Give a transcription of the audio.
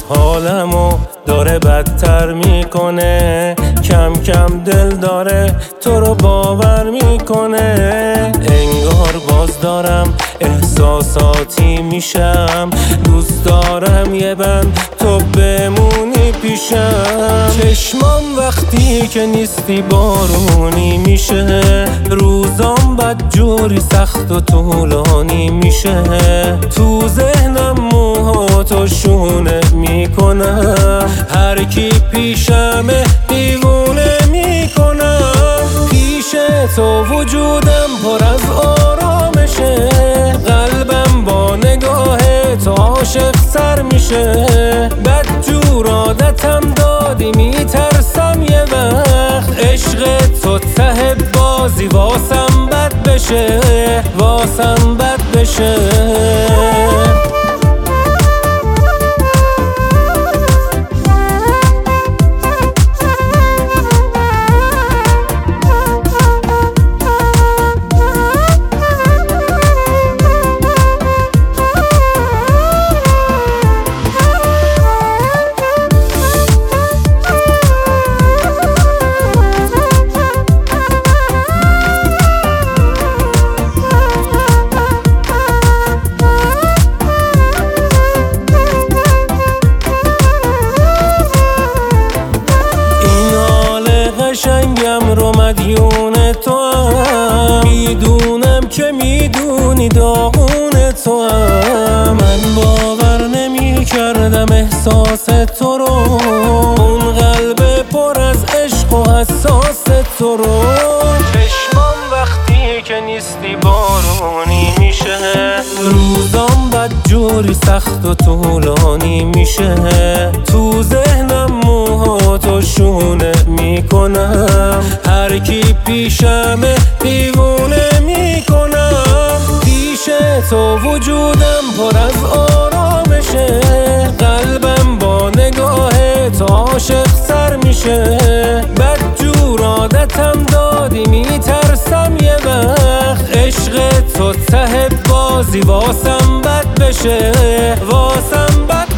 حالمو داره بدتر میکنه، کم کم دل داره تو رو باور میکنه. انگار باز دارم احساساتی میشم، دوست دارم یه بند تو بمونی پیشم. چشمام وقتی که نیستی بارونی میشه، روزام بدجوری سخت و طولانی میشه. تو ذهنم موهاتو شونه میکنم، هر کی پیشمه دیوونه میکنم. پیش تو وجودم پر از آرامشه، قلبم با نگاه تو عاشق سر میشه. بدجور عادتم دادی میترسم یه وقت، عشق تو ته بازی واسم بد بشه، واسم بد بشه. قشنگم رو مدیون تو هم، میدونم که میدونی داغون تو هم. من باور نمی کردم احساس تو رو، اون قلب پر از عشق و حساس تو رو. چشمام وقتی که نیستی بارونی میشه، روزام بدجوری سخت و طولانی میشه. تو ذهنم موهاتو شونه میکنم، هر کی پیشمه دیوونه میکنم. پیش تو وجودم پر از آرامشه، قلبم با نگاه تو عاشق سر میشه. بدجور عادتم دادی میترسم یه وقت، عشق تو ته بازی واسم بد بشه، واسم بد